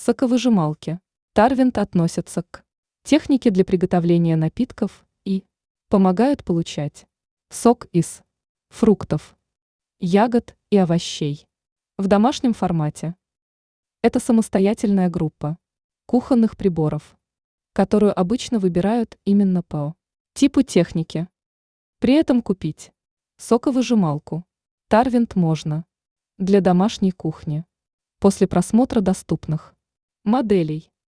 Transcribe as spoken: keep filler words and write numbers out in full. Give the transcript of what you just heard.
Соковыжималки. Тарвинт относятся к технике для приготовления напитков и помогают получать сок из фруктов, ягод и овощей в домашнем формате. Это самостоятельная группа кухонных приборов, которую обычно выбирают именно по типу техники. При этом купить соковыжималку Тарвинт можно для домашней кухни после просмотра доступных моделей.